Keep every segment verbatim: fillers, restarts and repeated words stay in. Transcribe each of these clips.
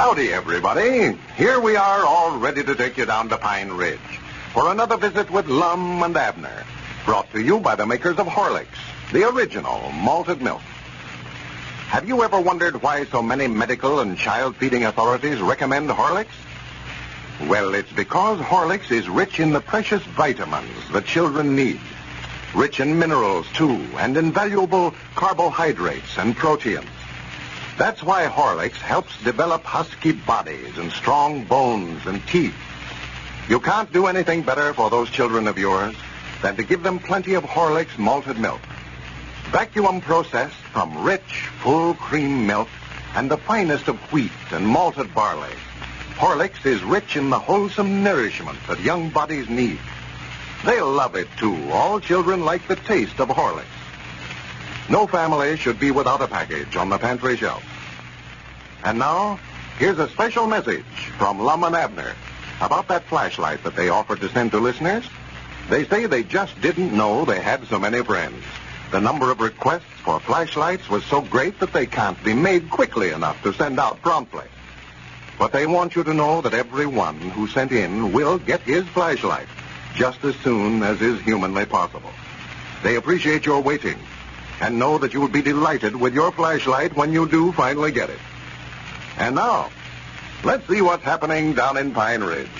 Howdy, everybody. Here we are, all ready to take you down to Pine Ridge for another visit with Lum and Abner, brought to you by the makers of Horlicks, the original malted milk. Have you ever wondered why so many medical and child-feeding authorities recommend Horlicks? Well, it's because Horlicks is rich in the precious vitamins that children need. Rich in minerals, too, and invaluable carbohydrates and proteins. That's why Horlicks helps develop husky bodies and strong bones and teeth. You can't do anything better for those children of yours than to give them plenty of Horlicks malted milk. Vacuum processed from rich, full cream milk and the finest of wheat and malted barley. Horlicks is rich in the wholesome nourishment that young bodies need. They'll love it, too. All children like the taste of Horlicks. No family should be without a package on the pantry shelf. And now, here's a special message from Lum and Abner about that flashlight that they offered to send to listeners. They say they just didn't know they had so many friends. The number of requests for flashlights was so great that they can't be made quickly enough to send out promptly. But they want you to know that everyone who sent in will get his flashlight just as soon as is humanly possible. They appreciate your waiting and know that you will be delighted with your flashlight when you do finally get it. And now, let's see what's happening down in Pine Ridge.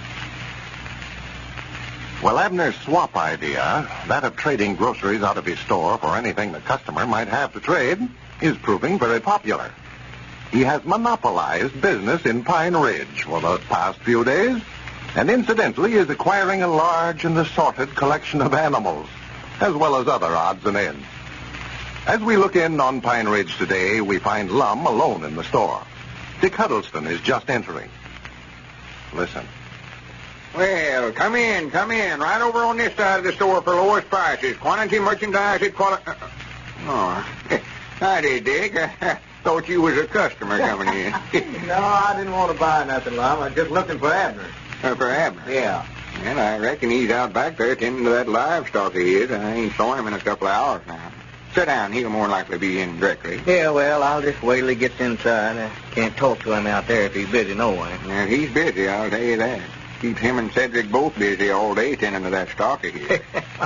Well, Abner's swap idea, that of trading groceries out of his store for anything the customer might have to trade, is proving very popular. He has monopolized business in Pine Ridge for the past few days, and incidentally is acquiring a large and assorted collection of animals, as well as other odds and ends. As we look in on Pine Ridge today, we find Lum alone in the store. Dick Huddleston is just entering. Listen. Well, come in, come in. Right over on this side of the store for lowest prices. Quantity merchandise at quality... Uh, oh, howdy, Dick. I thought you was a customer coming in. No, I didn't want to buy nothing, Lum. I was just looking for Abner. Uh, for Abner? Yeah. Well, I reckon he's out back there tending to that livestock of his. I ain't saw him in a couple of hours now. Sit down. He'll more likely be in directly. Yeah, well, I'll just wait till he gets inside. I can't talk to him out there if he's busy no way. Yeah, he's busy, I'll tell you that. Keeps him and Cedric both busy all day tending to that stock of his.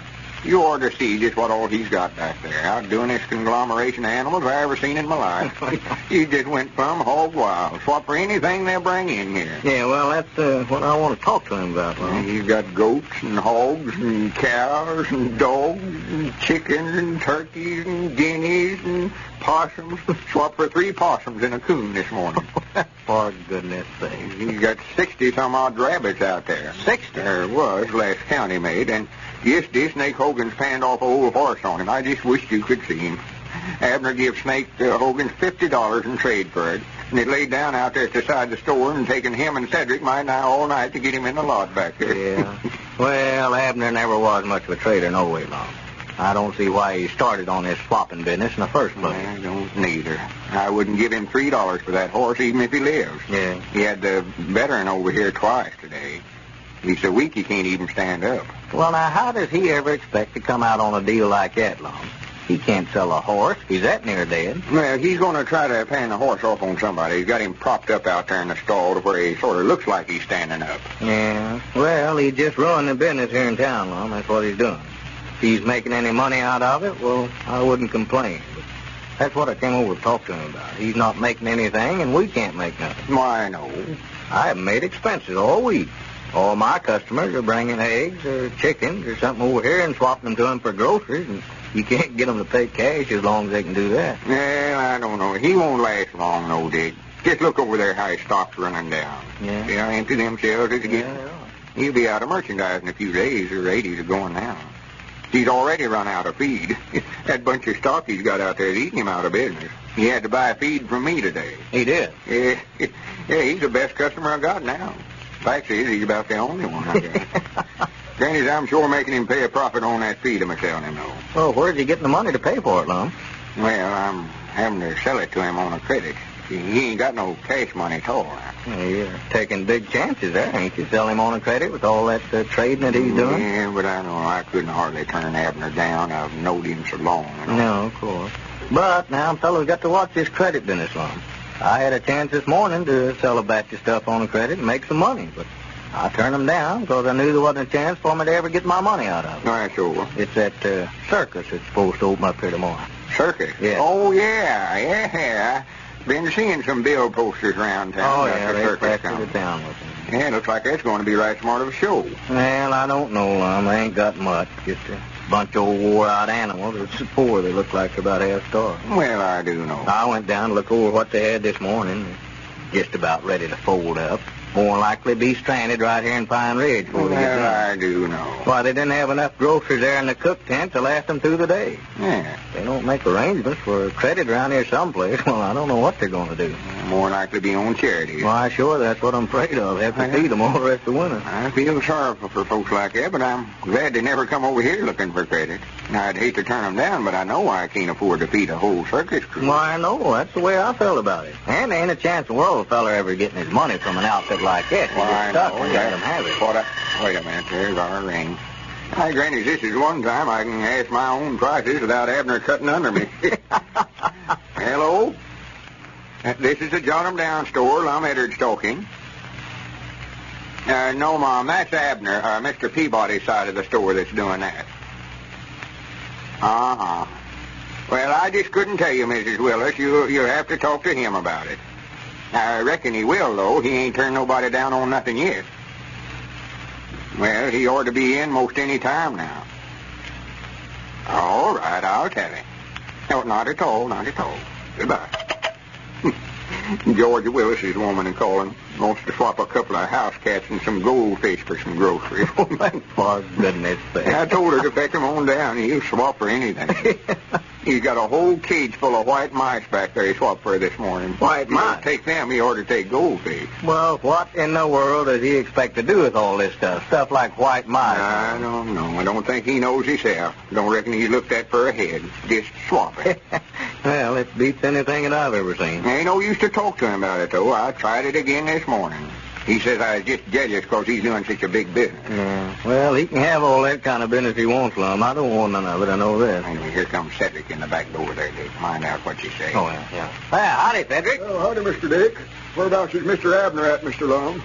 You ought to see just what all he's got back there. Outdoing this conglomeration of animals I ever seen in my life. He just went plumb hog wild. Swap for anything they'll bring in here. Yeah, well, that's uh, what I want to talk to him about, Lum. He's got goats and hogs and cows and dogs and chickens and turkeys and guineas and possums. Swap for three possums and a coon this morning. For goodness sake. He's got sixty-some-odd rabbits out there. Sixty? There was, last count he made, and yesterday Snake Hogan's panned off a old horse on him. I just wished you could see him. Abner gave Snake uh, Hogan fifty dollars in trade for it, and it laid down out there at the side of the store and taken him and Cedric my nigh all night to get him in the lot back there. Yeah. Well, Abner never was much of a trader no way, Lum. I don't see why he started on this swapping business in the first place. I don't neither. I wouldn't give him three dollars for that horse even if he lives. Yeah. He had the veteran over here twice today. He's so weak he can't even stand up. Well, now, how does he ever expect to come out on a deal like that, Lum? He can't sell a horse. He's that near dead. Well, he's going to try to pan the horse off on somebody. He's got him propped up out there in the stall to where he sort of looks like he's standing up. Yeah. Well, he just ruined the business here in town, Lum. That's what he's doing. If he's making any money out of it, well, I wouldn't complain. But that's what I came over to talk to him about. He's not making anything, and we can't make nothing. Why, no. I haven't made expenses all week. All my customers are bringing eggs or chickens or something over here and swapping them to them for groceries, and you can't get them to pay cash as long as they can do that. Well, I don't know. He won't last long, no, Dick. Just look over there how his stock's running down. Yeah. See how empty them shelves is again? Yeah. He'll be out of merchandise in a few days. Or eighties are going now. He's already run out of feed. That bunch of stock he's got out there is eating him out of business. He had to buy feed from me today. He did? Yeah, yeah, he's the best customer I got now. Fact is, he's about the only one I got. Granny's, I'm sure making him pay a profit on that feed I'm selling him, though. Well, where's he getting the money to pay for it, Lum? Well, I'm having to sell it to him on a credit. See, he ain't got no cash money at all. Well, you're taking big chances there, ain't you? Sell him on a credit with all that uh, trading that he's doing? Yeah, but I know I couldn't hardly turn Abner down. I've known him so long. You know? No, of course. But now a fellow's got to watch this credit business, Lum. I had a chance this morning to sell a batch of stuff on credit and make some money, but I turned them down because I knew there wasn't a chance for me to ever get my money out of it. That's sure. It's that uh, circus that's supposed to open up here tomorrow. Circus? Yeah. Oh, yeah, yeah. Been seeing some bill posters around town. Oh, about yeah, the they circus plastered coming. it down with them. Yeah, looks like that's going to be right smart of a show. Well, I don't know, Lum. I ain't got much. Just a bunch of old wore-out animals. It's so poor they look like they're about half starved. Well, I do know. I went down to look over what they had this morning. Just about ready to fold up. More likely be stranded right here in Pine Ridge before they get Well, done. I do know. Why, they didn't have enough groceries there in the cook tent to last them through the day. Yeah. They don't make arrangements for credit around here someplace. Well, I don't know what they're going to do. More likely be on charity. Why, sure, that's what I'm afraid of. Have to feed them all the rest of the winter. I feel sorrowful for folks like that, but I'm glad they never come over here looking for credit. I'd hate to turn them down, but I know I can't afford to feed a whole circus crew. Why, no, that's the way I felt about it. And there ain't a chance in the world a feller ever getting his money from an outfit like this. Why, He gets stuck no, when you let him have it. What I, wait a minute, there's our ring. Hi, Granny, this is one time I can ask my own prices without Abner cutting under me. Hello? Uh, This is the Jot 'em Down store. Lum Eddard's talking. Uh, no, Mom, that's Abner, uh, Mister Peabody's side of the store that's doing that. Uh-huh. Well, I just couldn't tell you, Missus Willis. You, you'll have to talk to him about it. I reckon he will, though. He ain't turned nobody down on nothing yet. Well, he ought to be in most any time now. All right, I'll tell him. No, not at all, not at all. Goodbye. George Willis's woman in calling wants to swap a couple of house cats and some goldfish for some groceries. For goodness sake. I told her to fetch them on down. He'll swap for anything. He's got a whole cage full of white mice back there he swapped for this morning. White He don't mice? take them, he ought to take goldfish. Well, what in the world does he expect to do with all this stuff? Stuff like white mice. I don't know. I don't think he knows himself. Don't reckon he's looked at for a head. Just swap it. Well, it beats anything that I've ever seen. Ain't no use to talk to him about it, though. I tried it again this morning. He says I was just jealous because he's doing such a big business. Yeah. Well, he can have all that kind of business he wants, Lum. I don't want none of it. I know that. Anyway, here comes Cedric in the back door there to find out what you say. Oh, yeah, yeah. Well, howdy, Cedric. Oh, howdy, Mister Dick. Whereabouts is Mister Abner at, Mister Lum?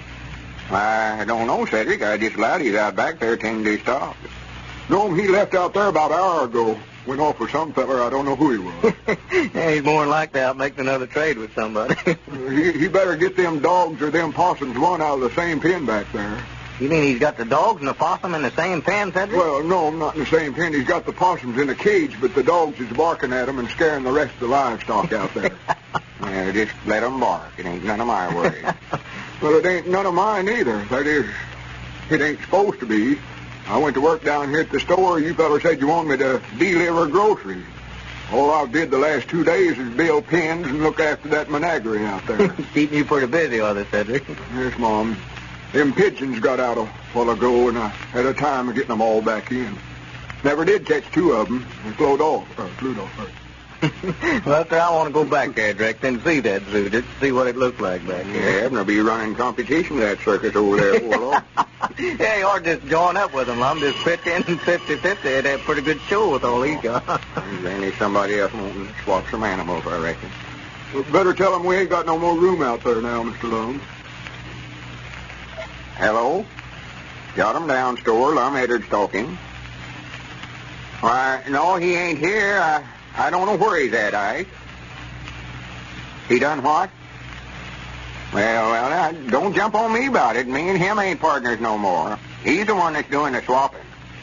I don't know, Cedric. I just allowed he's out back there tending to his stock. No, he left out there about an hour ago. Went off with some feller. I don't know who he was. Yeah, he's more than likely out making another trade with somebody. he, he better get them dogs or them possums one out of the same pen back there. You mean he's got the dogs and the possum in the same pen, Cedric? Well, no, not in the same pen. He's got the possums in a cage, but the dogs is barking at them and scaring the rest of the livestock out there. Well, just let them bark. It ain't none of my worries. Well, it ain't none of mine either. That is, it ain't supposed to be. I went to work down here at the store. You fellas said you wanted me to deliver groceries. All I've did the last two days is build pens and look after that menagerie out there. Keeping you pretty busy with it, Cedric. Yes, Mom. Them pigeons got out a while ago, and I had a time of getting them all back in. Never did catch two of them. They flew off. Uh, flew off. Well, sir, I want to go back there, Direct, and see that zoo, just to see what it looks like back Yeah, here. Abner be running competition with that circus over there for long. Yeah, you ought to just join up with him, Lum. Just pitch in fifty-fifty. They'd have a pretty good show with all he's got. Then there's somebody else wanting to swap some animals, I reckon. Well, better tell them we ain't got no more room out there now, Mister Lum. Hello? Jot 'em Down store. Lum Eddard's talking. Why, no, he ain't here. I, I don't know where he's at, Ike. He done what? Well, well, uh, don't jump on me about it. Me and him ain't partners no more. He's the one that's doing the swapping.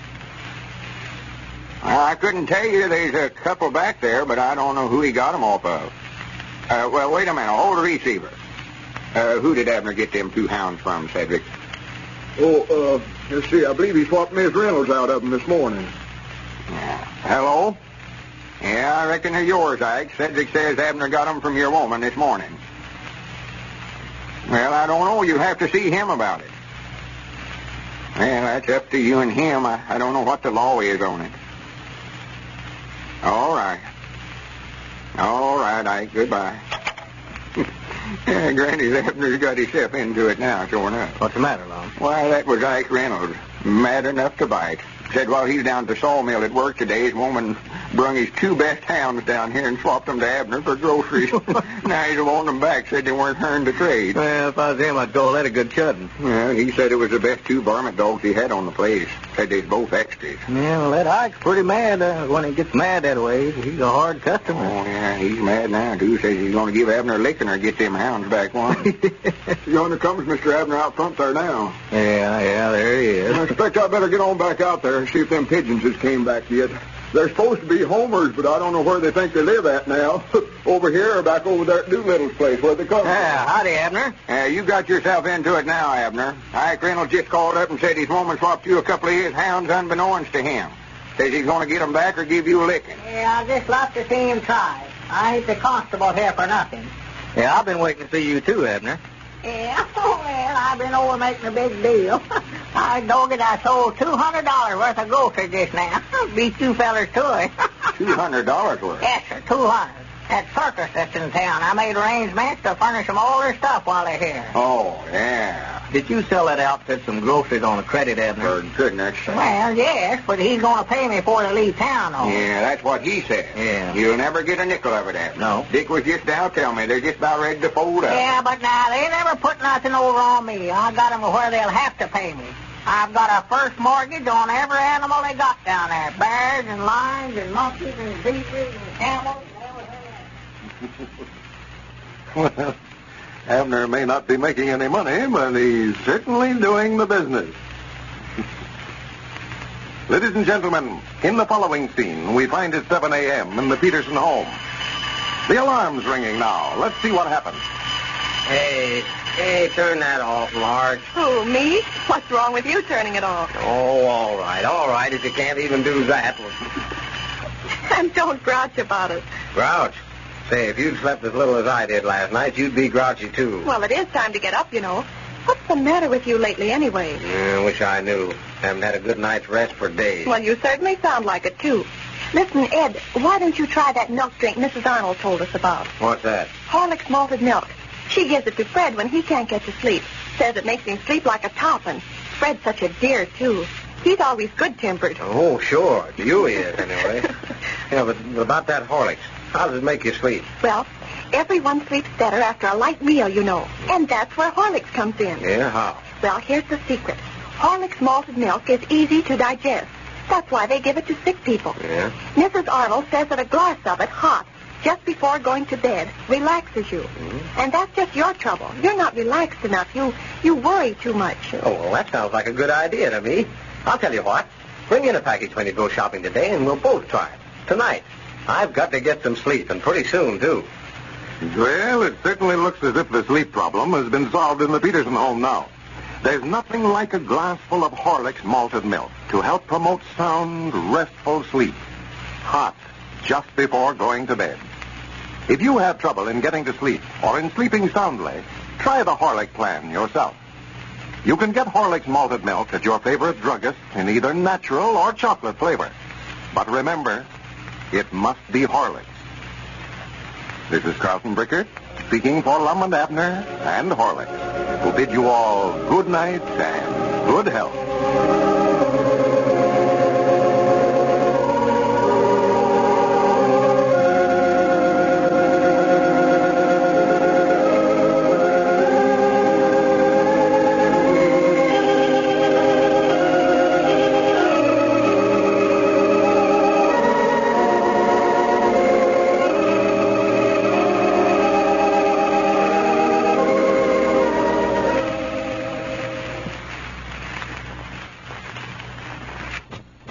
Well, I couldn't tell you. There's a couple back there, but I don't know who he got them off of. Uh, well, wait a minute. Hold the receiver. Uh, who did Abner get them two hounds from, Cedric? Oh, uh, let's see. I believe he swapped Miss Reynolds out of them this morning. Yeah. Hello? Yeah, I reckon they're yours, Ike. Cedric says Abner got them from your woman this morning. Well, I don't know. You'll have to see him about it. Well, that's up to you and him. I, I don't know what the law is on it. All right. All right, Ike. Goodbye. Yeah, Granny's Abner's got himself into it now, sure enough. What's the matter, Lum? Why, that was Ike Reynolds. Mad enough to bite. Said while he's down at the sawmill at work today, his woman Brung his two best hounds down here and swapped them to Abner for groceries. Now he's wanting them back. Said they weren't earned to trade. Well, if I was him, I'd call that a good chudding. Well, he said it was the best two varmint dogs he had on the place. Said they's both extras. Yeah, well, that Ike's pretty mad uh, when he gets mad that way. He's a hard customer. Oh, yeah, he's mad now, too. Says he's going to give Abner a licking or get them hounds back one. Yonder comes Mister Abner out front there now. Yeah, yeah, there he is. I expect I better get on back out there and see if them pigeons has came back yet. They're supposed to be homers, but I don't know where they think they live at now. Over here or back over there at Doolittle's place, where they come Yeah, howdy, Abner. Uh, you got yourself into it now, Abner. Ike Reynolds just called up and said his woman swapped you a couple of his hounds unbeknownst to him. Says he's going to get them back or give you a licking. Yeah, I just love to see him try. I ain't the constable here for nothing. Yeah, I've been waiting to see you, too, Abner. Yeah, well, I've been over making a big deal. I dog it, I sold two hundred dollars worth of groceries just now. Beat you fellers to it. two hundred dollars worth? Yes, sir, two hundred. That circus that's in town, I made arrangements to furnish them all their stuff while they're here. Oh, yeah. Did you sell that outfit some groceries on a credit, Abner? For goodness sake. Well, yes, but he's going to pay me before they leave town, though. Yeah, that's what he said. Yeah. You'll never get a nickel of it, Abner. No. Dick was just now telling me they're just about ready to fold up. Yeah, but now, they never put nothing over on me. I got them where they'll have to pay me. I've got a first mortgage on every animal they got down there. Bears and lions and monkeys and zebras and camels and everything. Well, Abner may not be making any money, but he's certainly doing the business. Ladies and gentlemen, in the following scene, we find it seven a.m. in the Peterson home. The alarm's ringing now. Let's see what happens. Hey, hey, turn that off, Marge. Who, me? What's wrong with you turning it off? Oh, all right, all right, if you can't even do that. And don't grouch about it. Grouch? Say, if you'd slept as little as I did last night, you'd be grouchy, too. Well, it is time to get up, you know. What's the matter with you lately, anyway? Yeah, I wish I knew. Haven't had a good night's rest for days. Well, you certainly sound like it, too. Listen, Ed, why don't you try that milk drink Missus Arnold told us about? What's that? Horlicks malted milk. She gives it to Fred when he can't get to sleep. Says it makes him sleep like a top, and Fred's such a dear, too. He's always good-tempered. Oh, sure. You is, anyway. Yeah, but about that Horlicks, how does it make you sleep? Well, everyone sleeps better after a light meal, you know. And that's where Horlicks comes in. Yeah, how? Well, here's the secret. Horlicks malted milk is easy to digest. That's why they give it to sick people. Yeah? Missus Arnold says that a glass of it, hot, just before going to bed, relaxes you. Mm-hmm. And that's just your trouble. You're not relaxed enough. You you worry too much. Oh, well, that sounds like a good idea to me. I'll tell you what. Bring in a package when you go shopping today, and we'll both try it. Tonight. I've got to get some sleep, and pretty soon, too. Well, it certainly looks as if the sleep problem has been solved in the Peterson home now. There's nothing like a glass full of Horlicks malted milk to help promote sound, restful sleep. Hot, just before going to bed. If you have trouble in getting to sleep or in sleeping soundly, try the Horlicks plan yourself. You can get Horlicks malted milk at your favorite druggist in either natural or chocolate flavor. But remember, it must be Horlicks. This is Carlton Brickert, speaking for Lum and Abner and Horlicks, who bid you all good night and good health.